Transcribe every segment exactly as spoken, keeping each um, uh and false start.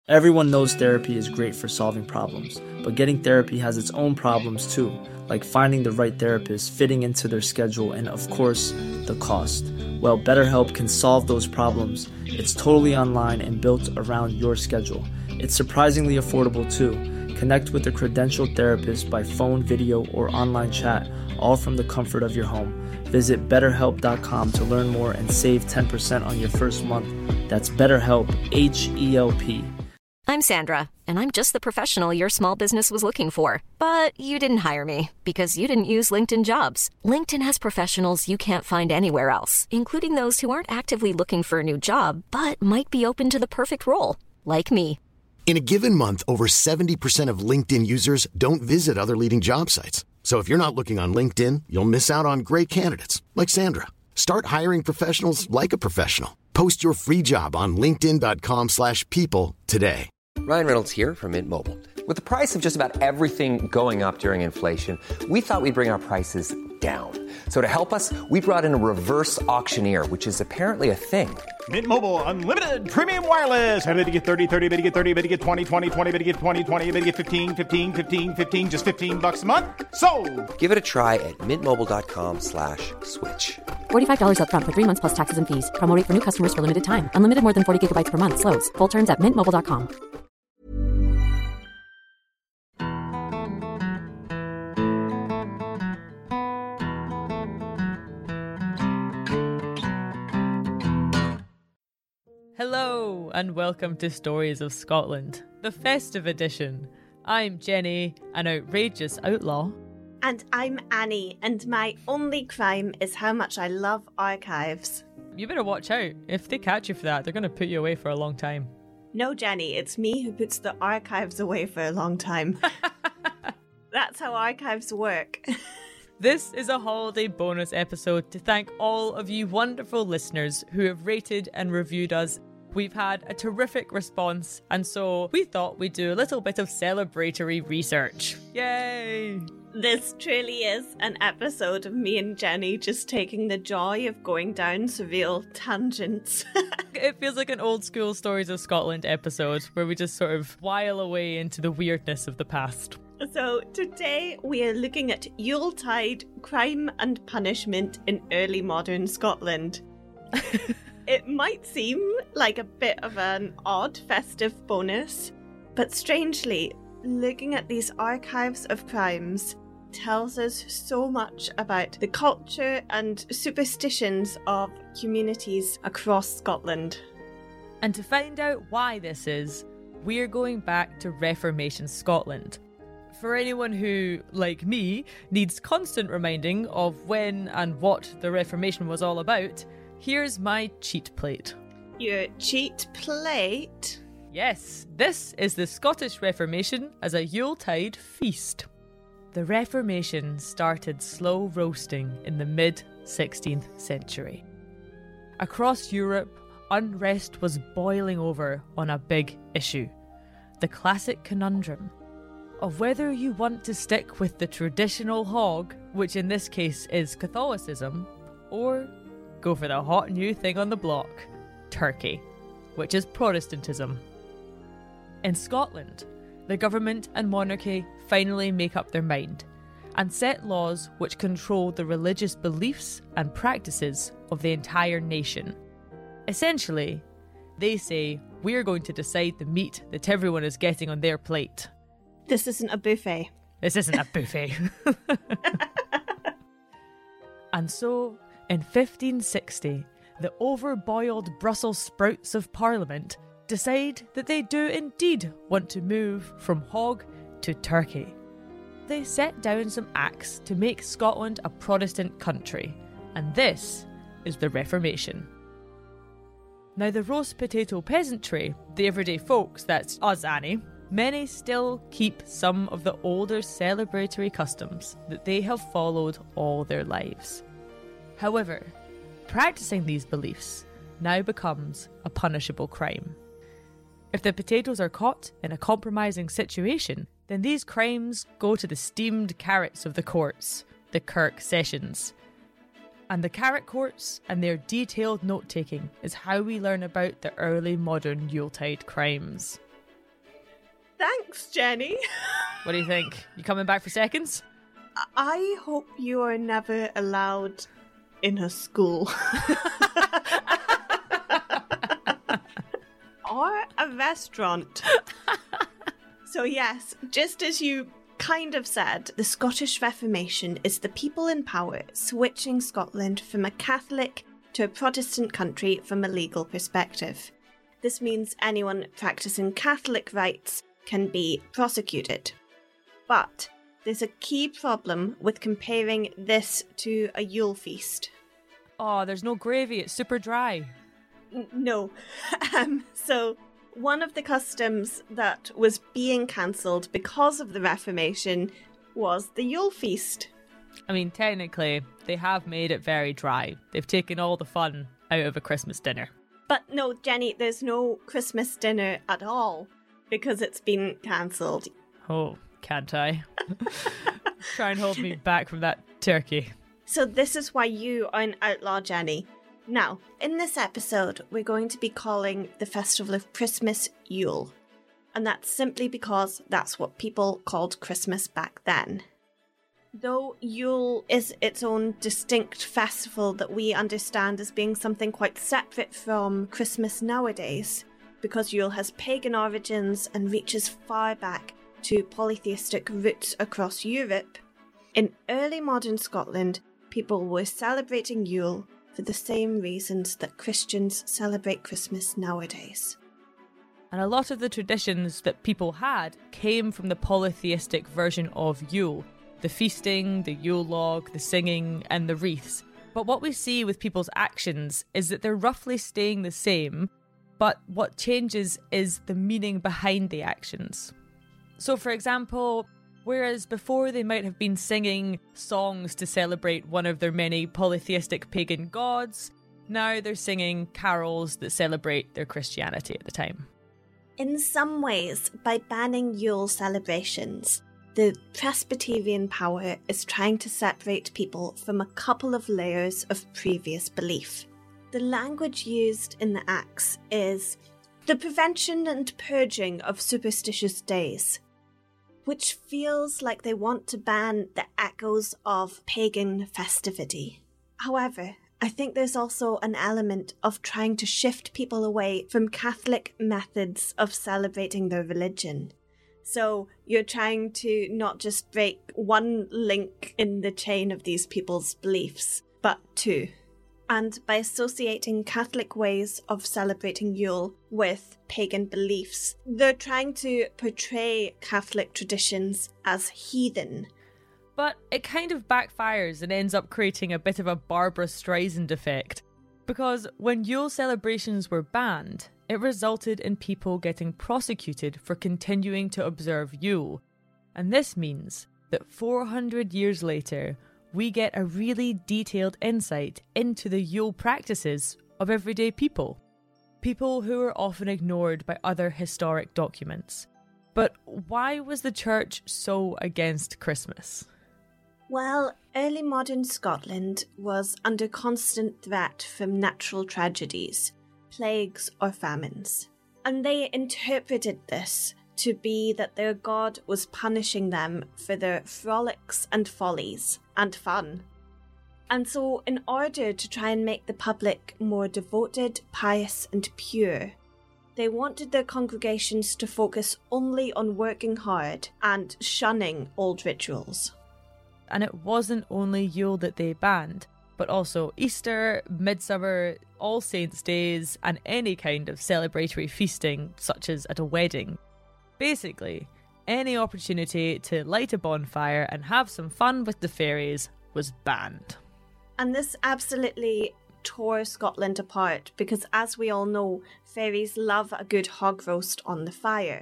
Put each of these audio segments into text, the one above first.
Everyone knows therapy is great for solving problems, but getting therapy has its own problems too, like finding the right therapist, fitting into their schedule, and of course, the cost. Well, BetterHelp can solve those problems. It's totally online and built around your schedule. It's surprisingly affordable too. Connect with a credentialed therapist by phone, video, or online chat, all from the comfort of your home. Visit better help dot com to learn more and save ten percent on your first month. That's BetterHelp, H E L P. I'm Sandra, and I'm just the professional your small business was looking for. But you didn't hire me because you didn't use LinkedIn Jobs. LinkedIn has professionals you can't find anywhere else, including those who aren't actively looking for a new job, but might be open to the perfect role, like me. In a given month, over seventy percent of LinkedIn users don't visit other leading job sites. So if you're not looking on LinkedIn, you'll miss out on great candidates like Sandra. Start hiring professionals like a professional. Post your free job on linkedin dot com slash people today. Ryan Reynolds here from Mint Mobile. With the price of just about everything going up during inflation, we thought we'd bring our prices down. So to help us, we brought in a reverse auctioneer, which is apparently a thing. Mint Mobile Unlimited Premium Wireless. How to get thirty, thirty, how to get thirty, how to get twenty, twenty, twenty, how to get twenty, twenty, how to get fifteen, fifteen, fifteen, fifteen, just fifteen bucks a month? Sold! Give it a try at mintmobile.com slash switch. forty-five dollars up front for three months plus taxes and fees. Promo rate for new customers for limited time. Unlimited more than forty gigabytes per month. Slows full terms at mint mobile dot com. Hello and welcome to Stories of Scotland, the festive edition. I'm Jenny, an outrageous outlaw. And I'm Annie, and my only crime is how much I love archives. You better watch out. If they catch you for that, they're going to put you away for a long time. No, Jenny, it's me who puts the archives away for a long time. That's how archives work. This is a holiday bonus episode to thank all of you wonderful listeners who have rated and reviewed us. We've had a terrific response, and so we thought we'd do a little bit of celebratory research. Yay! This truly is an episode of me and Jenny just taking the joy of going down surreal tangents. It feels like an old school Stories of Scotland episode where we just sort of while away into the weirdness of the past. So today we are looking at Yuletide, crime and punishment in early modern Scotland. It might seem like a bit of an odd festive bonus, but strangely, looking at these archives of crimes tells us so much about the culture and superstitions of communities across Scotland. And to find out why this is, we're going back to Reformation Scotland. For anyone who, like me, needs constant reminding of when and what the Reformation was all about, here's my cheat plate. Your cheat plate? Yes, this is the Scottish Reformation as a Yuletide feast. The Reformation started slow roasting in the mid-sixteenth century. Across Europe, unrest was boiling over on a big issue. The classic conundrum of whether you want to stick with the traditional hog, which in this case is Catholicism, or go for the hot new thing on the block, Turkey, which is Protestantism. In Scotland, the government and monarchy finally make up their mind and set laws which control the religious beliefs and practices of the entire nation. Essentially, they say, we're going to decide the meat that everyone is getting on their plate. This isn't a buffet. This isn't a buffet. And so, in fifteen sixty, the overboiled Brussels sprouts of Parliament decide that they do indeed want to move from hog to turkey. They set down some acts to make Scotland a Protestant country, and this is the Reformation. Now, the roast potato peasantry, the everyday folks, that's us, Annie, many still keep some of the older celebratory customs that they have followed all their lives. However, practicing these beliefs now becomes a punishable crime. If the potatoes are caught in a compromising situation, then these crimes go to the steamed carrots of the courts, the Kirk Sessions. And the carrot courts and their detailed note-taking is how we learn about the early modern Yuletide crimes. Thanks, Jenny. What do you think? You coming back for seconds? I hope you are never allowed in a school. Or a restaurant. So yes, just as you kind of said, the Scottish Reformation is the people in power switching Scotland from a Catholic to a Protestant country from a legal perspective. This means anyone practicing Catholic rites can be prosecuted. But there's a key problem with comparing this to a Yule feast. Oh, there's no gravy, it's super dry. N- no. um, so, one of the customs that was being cancelled because of the Reformation was the Yule feast. I mean, technically, they have made it very dry. They've taken all the fun out of a Christmas dinner. But no, Jenny, there's no Christmas dinner at all because it's been cancelled. Oh, can't I? Try and hold me back from that turkey. So this is why you are an outlaw, Jenny. Now, in this episode, we're going to be calling the festival of Christmas Yule. And that's simply because that's what people called Christmas back then. Though Yule is its own distinct festival that we understand as being something quite separate from Christmas nowadays, because Yule has pagan origins and reaches far back to polytheistic roots across Europe, in early modern Scotland, people were celebrating Yule for the same reasons that Christians celebrate Christmas nowadays. And a lot of the traditions that people had came from the polytheistic version of Yule. The feasting, the Yule log, the singing, and the wreaths. But what we see with people's actions is that they're roughly staying the same, but what changes is the meaning behind the actions. So, for example, whereas before they might have been singing songs to celebrate one of their many polytheistic pagan gods, now they're singing carols that celebrate their Christianity at the time. In some ways, by banning Yule celebrations, the Presbyterian power is trying to separate people from a couple of layers of previous belief. The language used in the Acts is the prevention and purging of superstitious days, which feels like they want to ban the echoes of pagan festivity. However, I think there's also an element of trying to shift people away from Catholic methods of celebrating their religion. So you're trying to not just break one link in the chain of these people's beliefs, but two. And by associating Catholic ways of celebrating Yule with pagan beliefs, they're trying to portray Catholic traditions as heathen. But it kind of backfires and ends up creating a bit of a Barbra Streisand effect. Because when Yule celebrations were banned, it resulted in people getting prosecuted for continuing to observe Yule. And this means that four hundred years later, we get a really detailed insight into the Yule practices of everyday people. People who are often ignored by other historic documents. But why was the church so against Christmas? Well, early modern Scotland was under constant threat from natural tragedies, plagues or famines. And they interpreted this to be that their god was punishing them for their frolics and follies and fun. And so, in order to try and make the public more devoted, pious and pure, they wanted their congregations to focus only on working hard and shunning old rituals. And it wasn't only Yule that they banned, but also Easter, Midsummer, All Saints' Days, and any kind of celebratory feasting, such as at a wedding. Basically, any opportunity to light a bonfire and have some fun with the fairies was banned. And this absolutely tore Scotland apart because, as we all know, fairies love a good hog roast on the fire.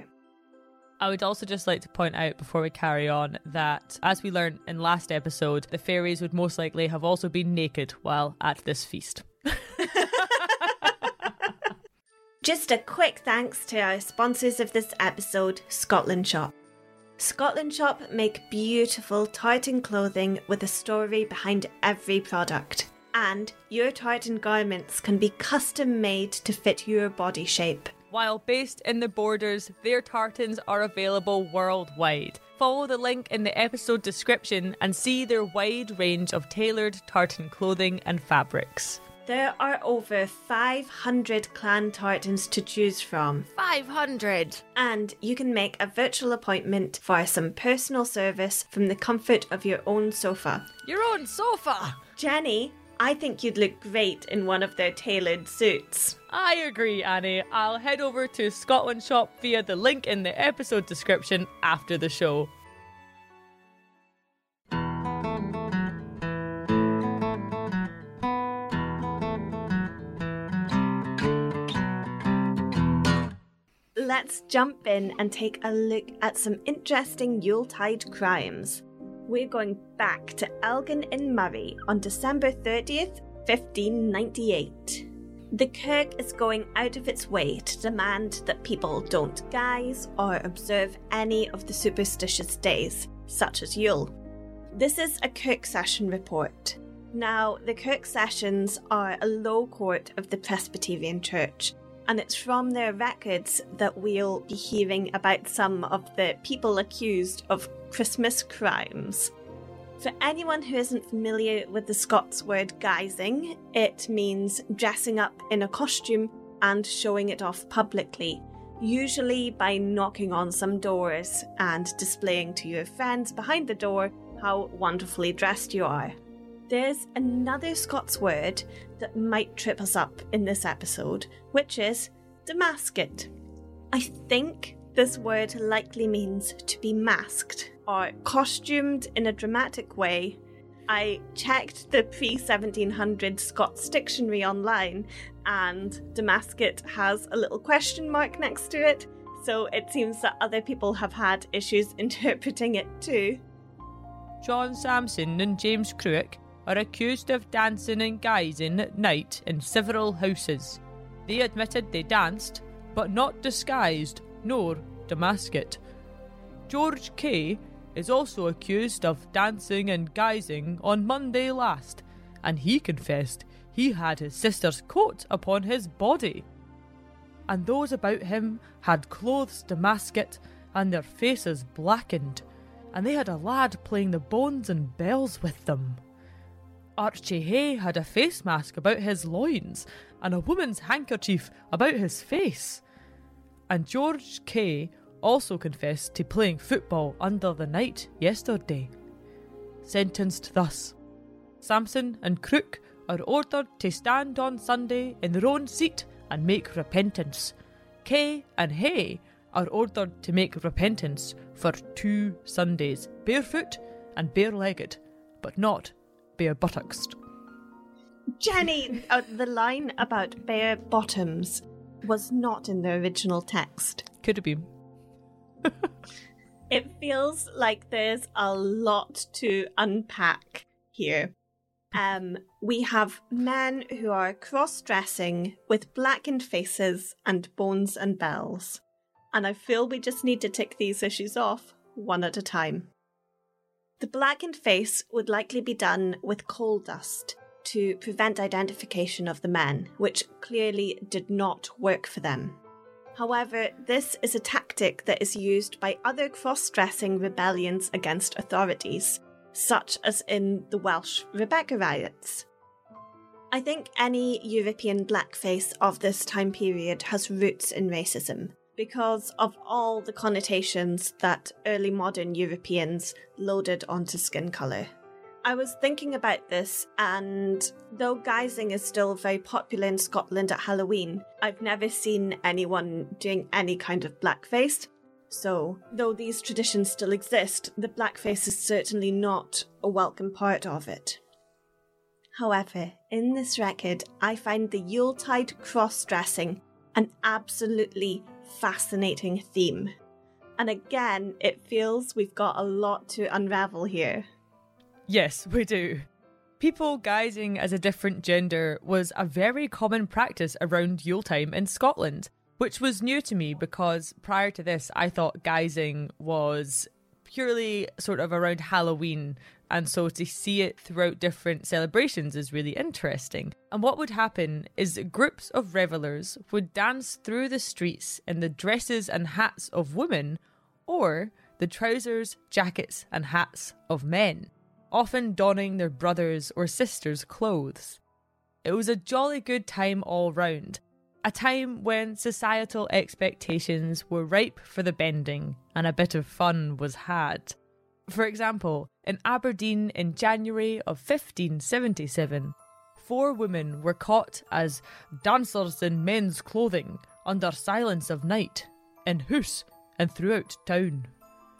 I would also just like to point out before we carry on that, as we learned in last episode, the fairies would most likely have also been naked while at this feast. Just a quick thanks to our sponsors of this episode, Scotland Shop. Scotland Shop make beautiful tartan clothing with a story behind every product. And your tartan garments can be custom made to fit your body shape. while based in the Borders, their tartans are available worldwide. Follow the link in the episode description and see their wide range of tailored tartan clothing and fabrics. There are over five hundred clan tartans to choose from. five hundred! And you can make a virtual appointment for some personal service from the comfort of your own sofa. Your own sofa! Jenny, I think you'd look great in one of their tailored suits. I agree, Annie. I'll head over to Scotland Shop via the link in the episode description after the show. Let's jump in and take a look at some interesting Yuletide crimes. We're going back to Elgin in Murray on December thirtieth, fifteen ninety-eight. The Kirk is going out of its way to demand that people don't guise or observe any of the superstitious days, such as Yule. This is a Kirk Session report. Now, the Kirk Sessions are a low court of the Presbyterian Church, and it's from their records that we'll be hearing about some of the people accused of Christmas crimes. For anyone who isn't familiar with the Scots word guising, it means dressing up in a costume and showing it off publicly, usually by knocking on some doors and displaying to your friends behind the door how wonderfully dressed you are. There's another Scots word that might trip us up in this episode, which is damasket. I think this word likely means to be masked or costumed in a dramatic way. I checked the pre seventeen hundred Scots dictionary online, and damasket has a little question mark next to it, so it seems that other people have had issues interpreting it too. John Samson and James Cruick are accused of dancing and guising at night in several houses. They admitted they danced, but not disguised nor damasket. George Kay is also accused of dancing and guising on Monday last, and he confessed he had his sister's coat upon his body. And those about him had clothes damasket and their faces blackened, and they had a lad playing the bones and bells with them. Archie Hay had a face mask about his loins and a woman's handkerchief about his face. And George Kay also confessed to playing football under the night yesterday. Sentenced thus: Samson and Crook are ordered to stand on Sunday in their own seat and make repentance. Kay and Hay are ordered to make repentance for two Sundays, barefoot and bare-legged, but not bare buttocks. Jenny, uh, the line about bare bottoms was not in the original text. Could have been. It feels like there's a lot to unpack here. Um, we have men who are cross-dressing with blackened faces and bones and bells. And I feel we just need to tick these issues off one at a time. The blackened face would likely be done with coal dust to prevent identification of the men, which clearly did not work for them. However, this is a tactic that is used by other cross-dressing rebellions against authorities, such as in the Welsh Rebecca riots. I think any European blackface of this time period has roots in racism, because of all the connotations that early modern Europeans loaded onto skin colour. I was thinking about this, and though guising is still very popular in Scotland at Halloween, I've never seen anyone doing any kind of blackface. So, though these traditions still exist, the blackface is certainly not a welcome part of it. However, in this record, I find the Yuletide cross-dressing an absolutely fascinating theme. And again, it feels we've got a lot to unravel here. Yes, we do. People guising as a different gender was a very common practice around Yuletime in Scotland, which was new to me because prior to this I thought guising was purely sort of around Halloween, and so to see it throughout different celebrations is really interesting. And what would happen is groups of revellers would dance through the streets in the dresses and hats of women, or the trousers, jackets and hats of men, often donning their brothers' or sisters' clothes. It was a jolly good time all round, a time when societal expectations were ripe for the bending and a bit of fun was had. For example, in Aberdeen in January of fifteen seventy-seven, four women were caught as dancers in men's clothing under silence of night, in house and throughout town.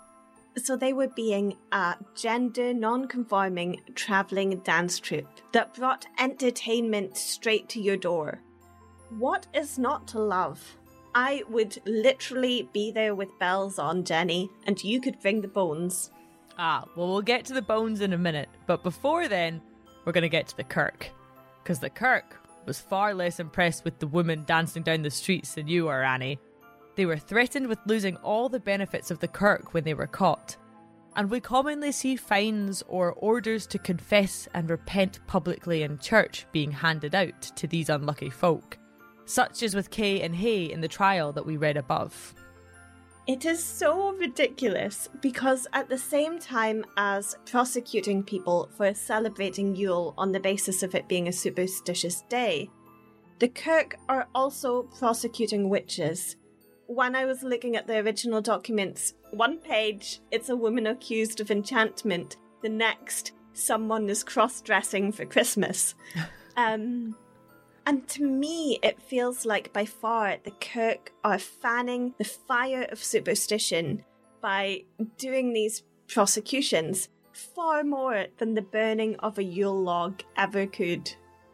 So they were being a gender non-conforming travelling dance troupe that brought entertainment straight to your door. What is not to love? I would literally be there with bells on, Jenny, and you could bring the bones. Ah, well, we'll get to the bones in a minute, but before then, we're going to get to the Kirk. Because the Kirk was far less impressed with the women dancing down the streets than you are, Annie. They were threatened with losing all the benefits of the Kirk when they were caught. And we commonly see fines or orders to confess and repent publicly in church being handed out to these unlucky folk, such as with Kay and Hay in the trial that we read above. It is so ridiculous because at the same time as prosecuting people for celebrating Yule on the basis of it being a superstitious day, the Kirk are also prosecuting witches. When I was looking at the original documents, one page, it's a woman accused of enchantment. The next, someone is cross-dressing for Christmas. um, and to me, it feels like by far the Kirk are fanning the fire of superstition by doing these prosecutions far more than the burning of a Yule log ever could.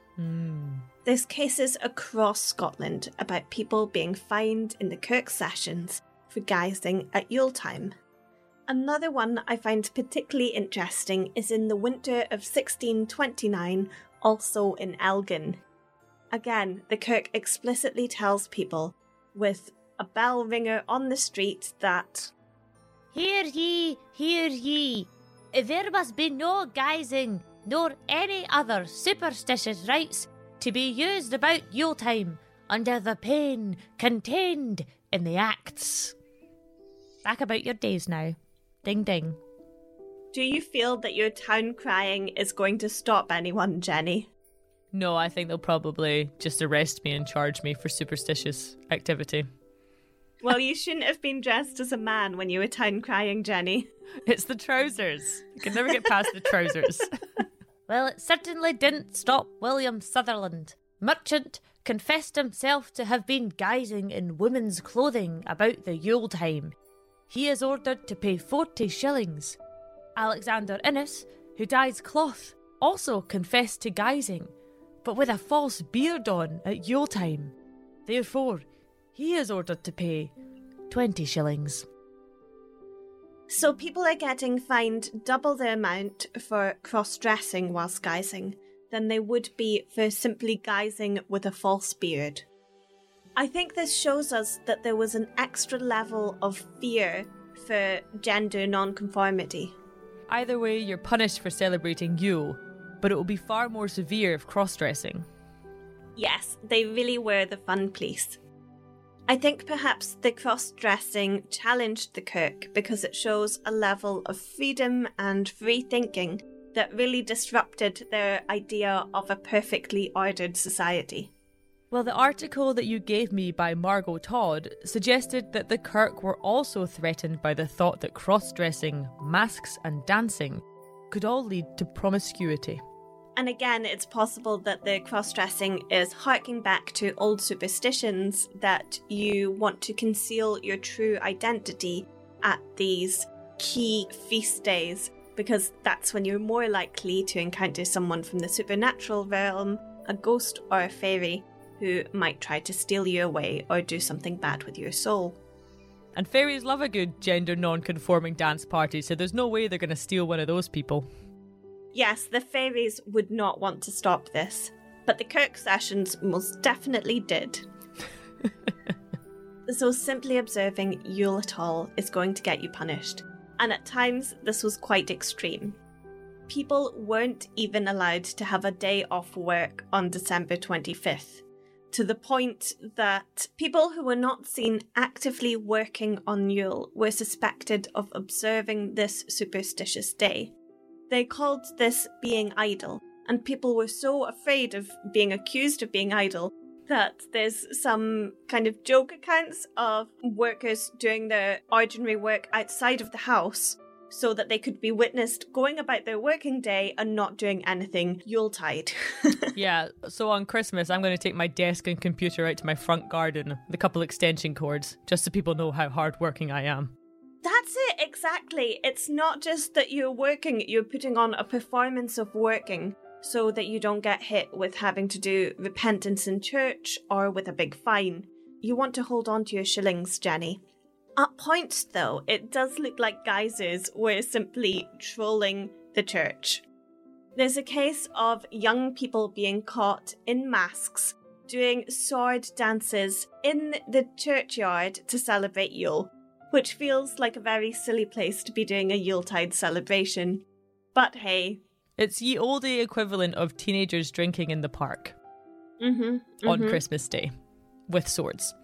Mm. There's cases across Scotland about people being fined in the Kirk sessions for guising at Yuletime. Another one I find particularly interesting is in the winter of sixteen twenty-nine, also in Elgin. Again, the Kirk explicitly tells people, with a bell ringer on the street, that "Hear ye, hear ye, there must be no guising, nor any other superstitious rites to be used about Yuletime, under the pain contained in the Acts." Back about your days now. Ding ding. Do you feel that your town crying is going to stop anyone, Jenny? No, I think they'll probably just arrest me and charge me for superstitious activity. Well, you shouldn't have been dressed as a man when you were town crying, Jenny. It's the trousers. You can never get past the trousers. Well, it certainly didn't stop William Sutherland. Merchant confessed himself to have been guising in women's clothing about the Yule time. He is ordered to pay forty shillings. Alexander Innes, who dyes cloth, also confessed to guising, but with a false beard on at Yule time. Therefore, he is ordered to pay twenty shillings. So people are getting fined double the amount for cross-dressing whilst guising than they would be for simply guising with a false beard. I think this shows us that there was an extra level of fear for gender non-conformity. Either way, you're punished for celebrating Yule, but it will be far more severe if cross-dressing. Yes, they really were the fun police. I think perhaps the cross-dressing challenged the Kirk because it shows a level of freedom and free thinking that really disrupted their idea of a perfectly ordered society. Well, the article that you gave me by Margot Todd suggested that the Kirk were also threatened by the thought that cross-dressing, masks and dancing could all lead to promiscuity. And again, it's possible that the cross-dressing is harking back to old superstitions that you want to conceal your true identity at these key feast days, because that's when you're more likely to encounter someone from the supernatural realm, a ghost or a fairy, who might try to steal you away or do something bad with your soul. And fairies love a good gender non-conforming dance party, so there's no way they're going to steal one of those people. Yes, the fairies would not want to stop this, but the Kirk sessions most definitely did. So simply observing Yule at all is going to get you punished. and at times this was quite extreme. People weren't even allowed to have a day off work on December twenty-fifth, to the point that people who were not seen actively working on Yule were suspected of observing this superstitious day. They called this being idle, and people were so afraid of being accused of being idle that there's some kind of joke accounts of workers doing their ordinary work outside of the house so that they could be witnessed going about their working day and not doing anything Yuletide. Yeah, so on Christmas, I'm going to take my desk and computer out to my front garden with a couple extension cords, just so people know how hardworking I am. That's it, exactly. It's not just that you're working, you're putting on a performance of working so that you don't get hit with having to do repentance in church or with a big fine. You want to hold on to your shillings, Jenny. At points, though, it does look like geysers were simply trolling the church. There's a case of young people being caught in masks doing sword dances in the churchyard to celebrate Yule, which feels like a very silly place to be doing a Yuletide celebration. But hey. It's ye olde equivalent of teenagers drinking in the park. Mm-hmm, mm-hmm. On Christmas Day. With swords.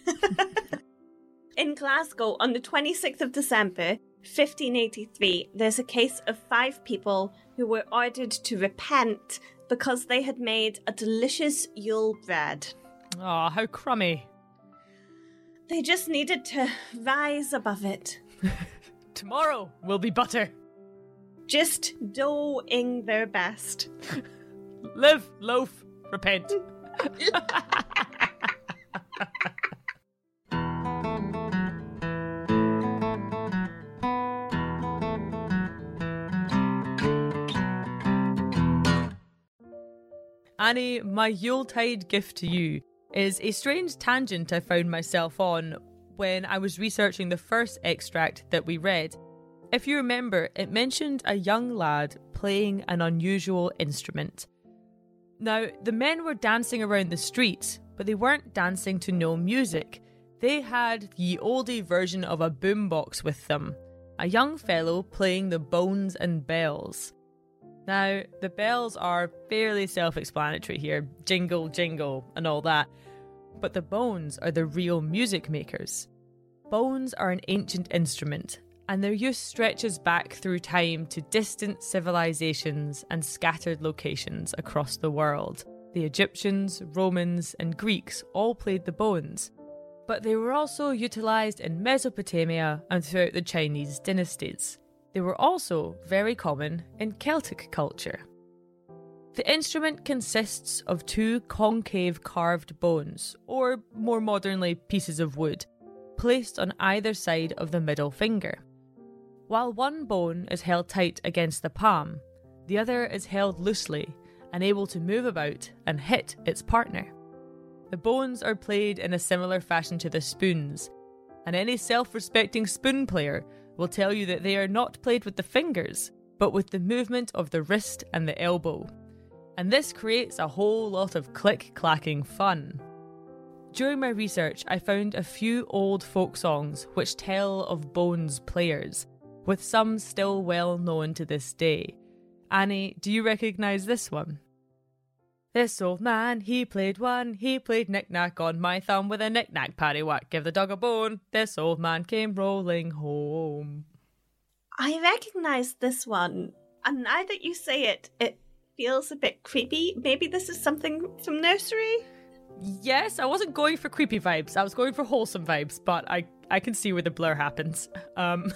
In Glasgow, on the twenty-sixth of December, fifteen eighty-three, there's a case of five people who were ordered to repent because they had made a delicious Yule bread. Aw, how crummy. They just needed to rise above it. Tomorrow will be butter. Just doing their best. Live, loaf, repent. Annie, my Yuletide gift to you is a strange tangent I found myself on when I was researching the first extract that we read. If you remember, it mentioned a young lad playing an unusual instrument. Now, the men were dancing around the streets, but they weren't dancing to no music. They had the oldie version of a boombox with them, a young fellow playing the bones and bells. Now, the bells are fairly self-explanatory here, jingle, jingle, and all that, but the bones are the real music makers. Bones are an ancient instrument, and their use stretches back through time to distant civilizations and scattered locations across the world. The Egyptians, Romans, and Greeks all played the bones, but they were also utilised in Mesopotamia and throughout the Chinese dynasties. They were also very common in Celtic culture. The instrument consists of two concave carved bones, or more modernly pieces of wood, placed on either side of the middle finger. While one bone is held tight against the palm, the other is held loosely and able to move about and hit its partner. The bones are played in a similar fashion to the spoons, and any self-respecting spoon player will tell you that they are not played with the fingers, but with the movement of the wrist and the elbow. And this creates a whole lot of click-clacking fun. During my research, I found a few old folk songs which tell of bones players, with some still well known to this day. Annie, do you recognise this one? This old man, he played one, he played knick-knack on my thumb with a knick-knack paddywhack, give the dog a bone, this old man came rolling home. I recognise this one, and now that you say it, it feels a bit creepy. Maybe this is something from nursery? Yes, I wasn't going for creepy vibes, I was going for wholesome vibes, but I, I can see where the blur happens. Um...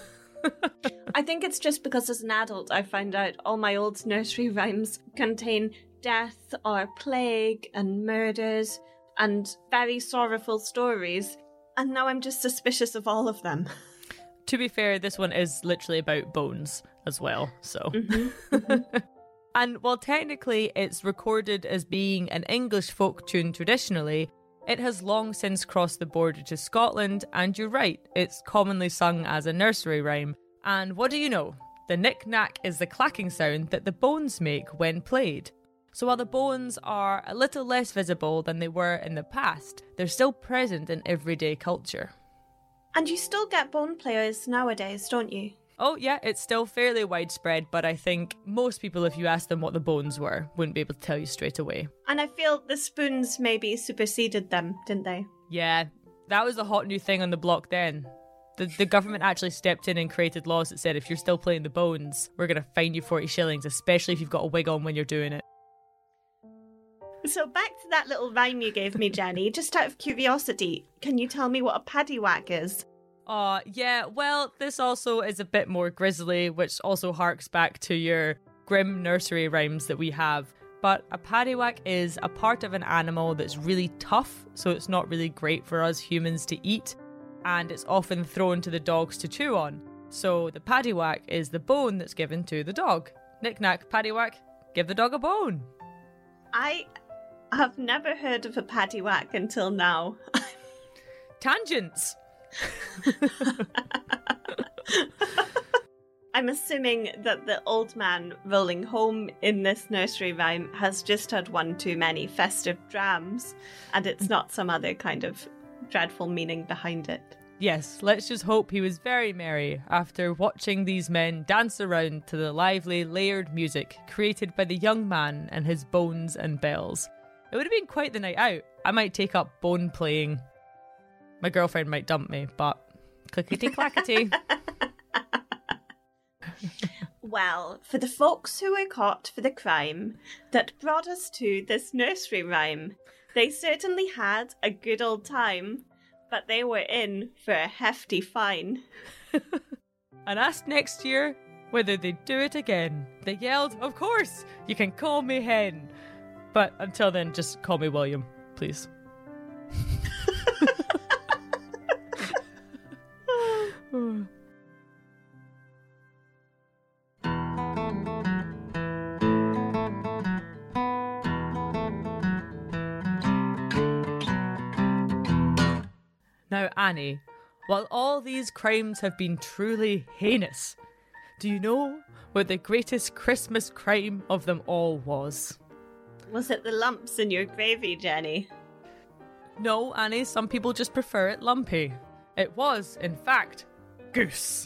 I think it's just because as an adult I found out all my old nursery rhymes contain death or plague and murders and very sorrowful stories, and now I'm just suspicious of all of them. To be fair, this one is literally about bones as well, so... Mm-hmm, mm-hmm. And while technically it's recorded as being an English folk tune traditionally, it has long since crossed the border to Scotland, and you're right, it's commonly sung as a nursery rhyme. And what do you know? The knick-knack is the clacking sound that the bones make when played. So while the bones are a little less visible than they were in the past, they're still present in everyday culture. And you still get bone players nowadays, don't you? Oh, yeah, it's still fairly widespread, but I think most people, if you ask them what the bones were, wouldn't be able to tell you straight away. And I feel the spoons maybe superseded them, didn't they? Yeah, that was a hot new thing on the block then. The, the government actually stepped in and created laws that said if you're still playing the bones, we're going to fine you forty shillings, especially if you've got a wig on when you're doing it. So back to that little rhyme you gave me, Jenny. Just out of curiosity, can you tell me what a paddywhack is? Uh, yeah, well, this also is a bit more grisly, which also harks back to your grim nursery rhymes that we have. But a paddywhack is a part of an animal that's really tough, so it's not really great for us humans to eat, and it's often thrown to the dogs to chew on. So the paddywhack is the bone that's given to the dog. Knick-knack, paddywhack, give the dog a bone. I have never heard of a paddywhack until now. Tangents! I'm assuming that the old man rolling home in this nursery rhyme has just had one too many festive drams, and it's not some other kind of dreadful meaning behind it. Yes, let's just hope he was very merry after watching these men dance around to the lively, layered music created by the young man and his bones and bells. It would have been quite the night out. I might take up bone playing. My girlfriend might dump me, but clickety-clackety. Well, for the folks who were caught for the crime that brought us to this nursery rhyme, they certainly had a good old time, but they were in for a hefty fine. And asked next year whether they'd do it again. They yelled, "Of course, you can call me Hen." But until then, just call me William, please. Now, Annie, while all these crimes have been truly heinous, do you know what the greatest Christmas crime of them all was? Was it the lumps in your gravy, Jenny? No, Annie, some people just prefer it lumpy. It was, in fact, goose.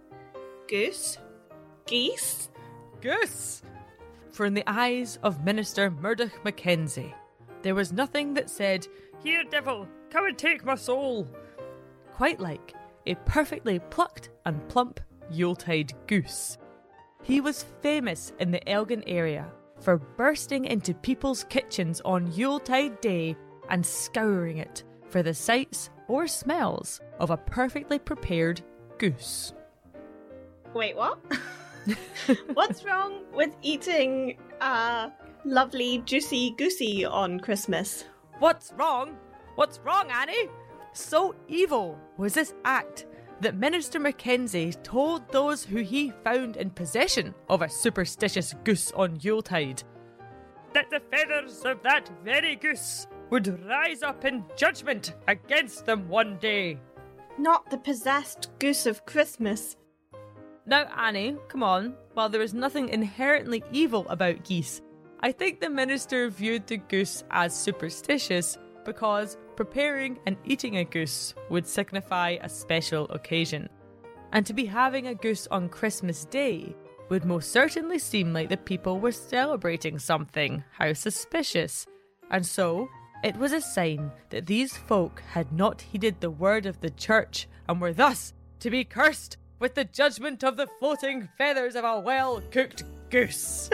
Goose? Geese? Goose! For in the eyes of Minister Murdoch Mackenzie, there was nothing that said, "Here, devil, come and take my soul," quite like a perfectly plucked and plump Yuletide goose. He was famous in the Elgin area for bursting into people's kitchens on Yuletide Day and scouring it for the sights or smells of a perfectly prepared goose. Wait, what? What's wrong with eating a lovely, juicy goosey on Christmas? What's wrong? What's wrong, Annie? So evil was this act that Minister Mackenzie told those who he found in possession of a superstitious goose on Yuletide that the feathers of that very goose would rise up in judgment against them one day. Not the possessed goose of Christmas. Now, Annie, come on. While there is nothing inherently evil about geese, I think the minister viewed the goose as superstitious because preparing and eating a goose would signify a special occasion. And to be having a goose on Christmas Day would most certainly seem like the people were celebrating something. How suspicious. And so, it was a sign that these folk had not heeded the word of the church and were thus to be cursed with the judgment of the floating feathers of a well-cooked goose.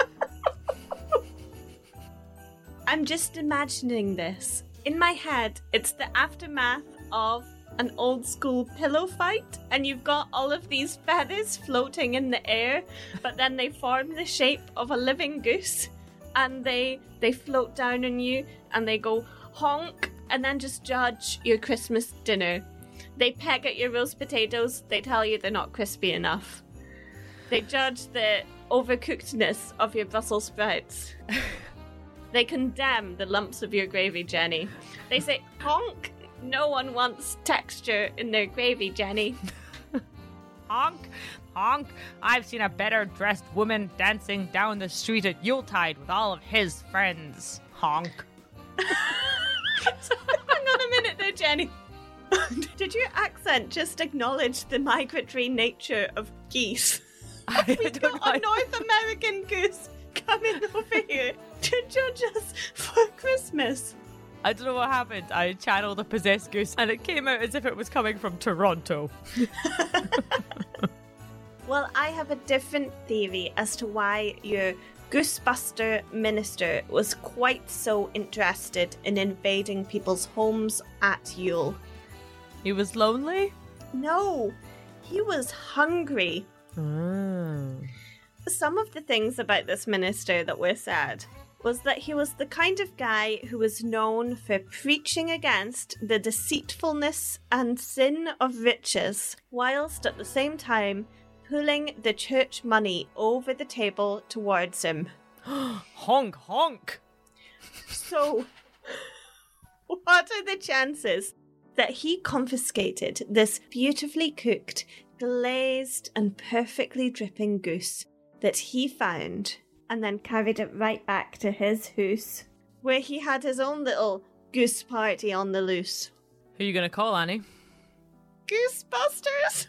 I'm just imagining this. In my head, it's the aftermath of an old school pillow fight, and you've got all of these feathers floating in the air, but then they form the shape of a living goose, and they they float down on you, and they go honk, and then just judge your Christmas dinner. They peck at your roast potatoes, they tell you they're not crispy enough. They judge the overcookedness of your Brussels sprouts. They condemn the lumps of your gravy, Jenny. They say, honk, no one wants texture in their gravy, Jenny. Honk, honk, I've seen a better dressed woman dancing down the street at Yuletide with all of his friends. Honk. Hang on a minute there, Jenny. Did your accent just acknowledge the migratory nature of geese? I We don't got a know. North American goose coming over here to judge us for Christmas. I don't know what happened. I channeled a possessed goose and it came out as if it was coming from Toronto. Well, I have a different theory as to why your Goosebuster minister was quite so interested in invading people's homes at Yule. He was lonely? No, he was hungry. Mm. Some of the things about this minister that were said was that he was the kind of guy who was known for preaching against the deceitfulness and sin of riches, whilst at the same time pulling the church money over the table towards him. Honk, honk. So, what are the chances that he confiscated this beautifully cooked, glazed, and perfectly dripping goose that he found and then carried it right back to his house, where he had his own little goose party on the loose? Who are you going to call, Annie? Goosebusters?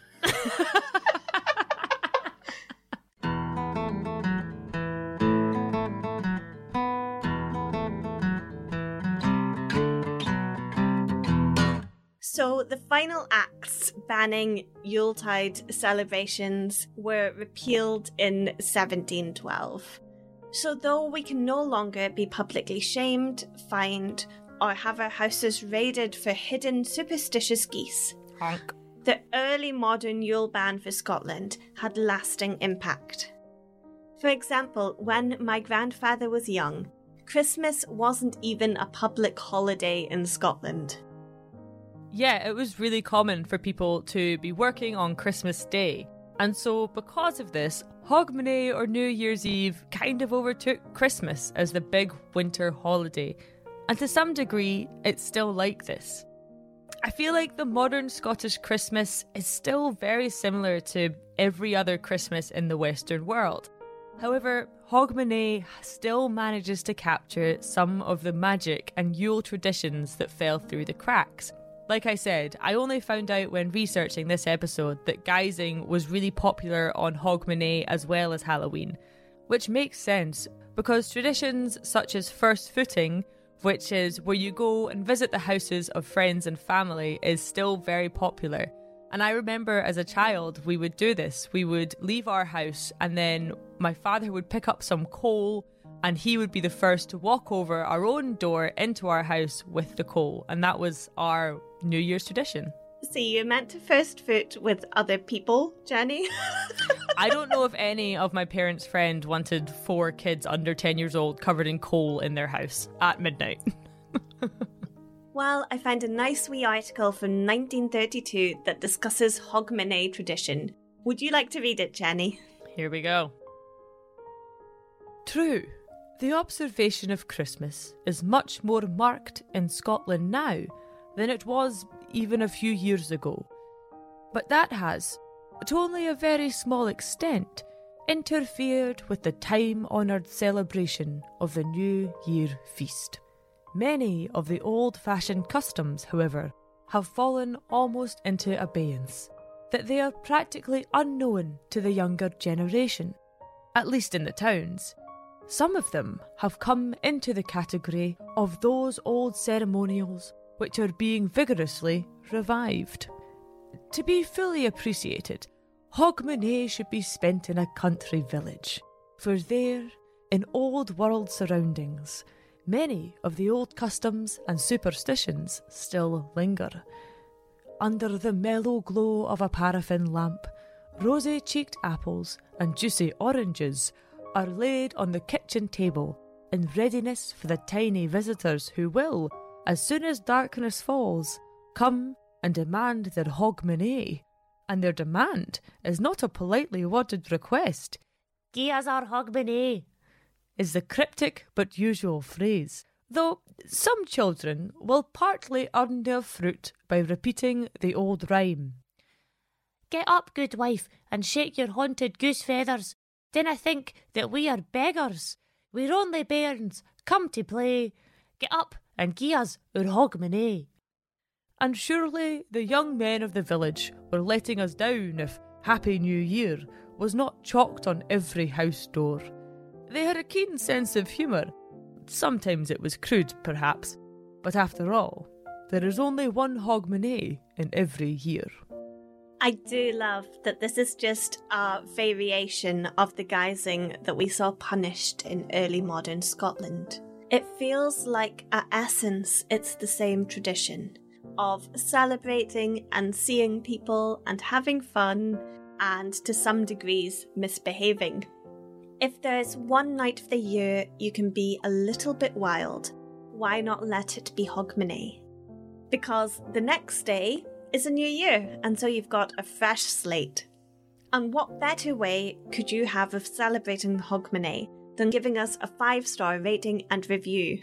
So the final acts banning Yuletide celebrations were repealed in seventeen twelve. So though we can no longer be publicly shamed, fined, or have our houses raided for hidden superstitious geese, Honk. the early modern Yule ban for Scotland had lasting impact. For example, when my grandfather was young, Christmas wasn't even a public holiday in Scotland. Yeah, it was really common for people to be working on Christmas Day. And so because of this, Hogmanay or New Year's Eve kind of overtook Christmas as the big winter holiday. And to some degree, it's still like this. I feel like the modern Scottish Christmas is still very similar to every other Christmas in the Western world. However, Hogmanay still manages to capture some of the magic and Yule traditions that fell through the cracks. Like I said, I only found out when researching this episode that guising was really popular on Hogmanay as well as Halloween, which makes sense because traditions such as first footing, which is where you go and visit the houses of friends and family, is still very popular. And I remember as a child we would do this. We would leave our house and then my father would pick up some coal and he would be the first to walk over our own door into our house with the coal. And that was our New Year's tradition. So you meant to first foot with other people, Jenny? I don't know if any of my parents' friends wanted four kids under ten years old covered in coal in their house at midnight. Well, I found a nice wee article from nineteen thirty-two that discusses Hogmanay tradition. Would you like to read it, Jenny? Here we go. True, the observation of Christmas is much more marked in Scotland now than it was even a few years ago. But that has, to only a very small extent, interfered with the time-honoured celebration of the New Year feast. Many of the old-fashioned customs, however, have fallen almost into abeyance, that they are practically unknown to the younger generation, at least in the towns. Some of them have come into the category of those old ceremonials which are being vigorously revived. To be fully appreciated, Hogmanay should be spent in a country village, for there, in old world surroundings, many of the old customs and superstitions still linger. Under the mellow glow of a paraffin lamp, rosy-cheeked apples and juicy oranges are laid on the kitchen table in readiness for the tiny visitors who will, as soon as darkness falls, come and demand their Hogmanay. And their demand is not a politely worded request. Gie us our Hogmanay, is the cryptic but usual phrase, though some children will partly earn their fruit by repeating the old rhyme. Get up, good wife, and shake your haunted goose feathers. Dinna think that we are beggars. We're only bairns, come to play. Get up and gie us our Hogmanay. And surely the young men of the village were letting us down if Happy New Year was not chalked on every house door. They had a keen sense of humour. Sometimes it was crude, perhaps, but after all, there is only one Hogmanay in every year. I do love that this is just a variation of the guising that we saw punished in early modern Scotland. It feels like, at essence, it's the same tradition of celebrating and seeing people and having fun and, to some degrees, misbehaving. If there's one night of the year you can be a little bit wild, why not let it be Hogmanay? Because the next day is a new year, and so you've got a fresh slate. And what better way could you have of celebrating Hogmanay than giving us a five-star rating and review?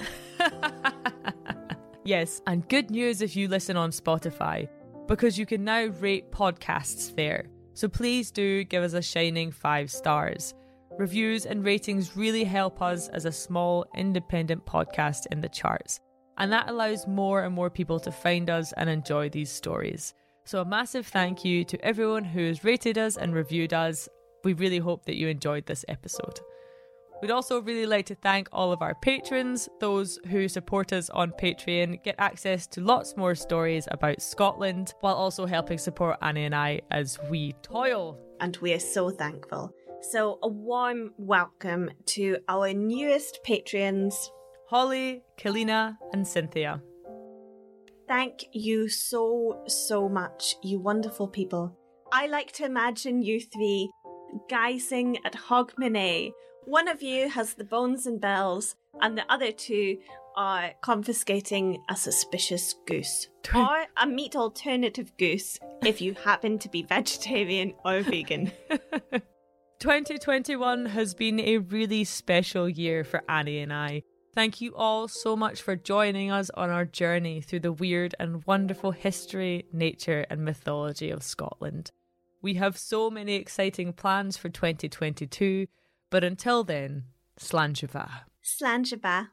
Yes, and good news if you listen on Spotify, because you can now rate podcasts there. So please do give us a shining five stars. Reviews and ratings really help us as a small, independent podcast in the charts. And that allows more and more people to find us and enjoy these stories. So a massive thank you to everyone who has rated us and reviewed us. We really hope that you enjoyed this episode. We'd also really like to thank all of our patrons. Those who support us on Patreon get access to lots more stories about Scotland, while also helping support Annie and I as we toil. And we are so thankful. So a warm welcome to our newest Patreons, Holly, Kalina and Cynthia. Thank you so, so much, you wonderful people. I like to imagine you three guising at Hogmanay. One of you has the bones and bells, and the other two are confiscating a suspicious goose. Or a meat alternative goose, if you happen to be vegetarian or vegan. twenty twenty-one has been a really special year for Annie and I. Thank you all so much for joining us on our journey through the weird and wonderful history, nature and mythology of Scotland. We have so many exciting plans for twenty twenty-two, but until then, Slanjava. Slanjava.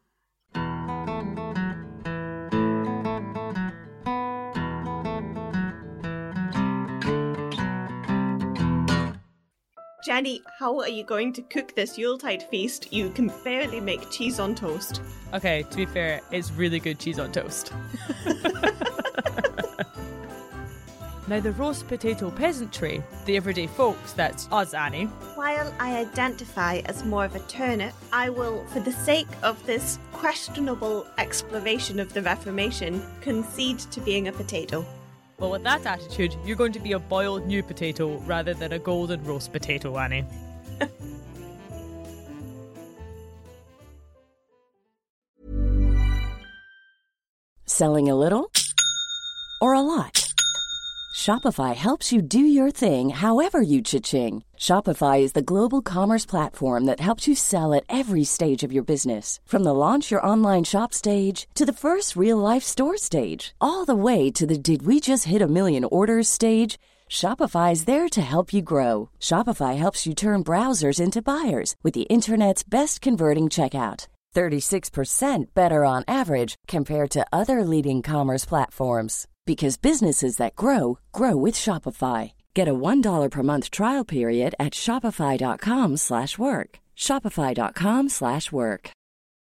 Jenny, how are you going to cook this Yuletide feast? You can barely make cheese on toast. Okay, to be fair, it's really good cheese on toast. Now the roast potato peasantry, the everyday folks, that's us, Annie. While I identify as more of a turnip, I will, for the sake of this questionable exploration of the Reformation, concede to being a potato. Well, with that attitude, you're going to be a boiled new potato rather than a golden roast potato, Annie. Selling a little or a lot? Shopify helps you do your thing however you cha-ching. Shopify is the global commerce platform that helps you sell at every stage of your business. From the launch your online shop stage to the first real-life store stage, all the way to the did we just hit a million orders stage. Shopify is there to help you grow. Shopify helps you turn browsers into buyers with the internet's best converting checkout. thirty-six percent better on average compared to other leading commerce platforms. Because businesses that grow, grow with Shopify. Get a one dollar per month trial period at shopify.com slash work. Shopify.com slash work.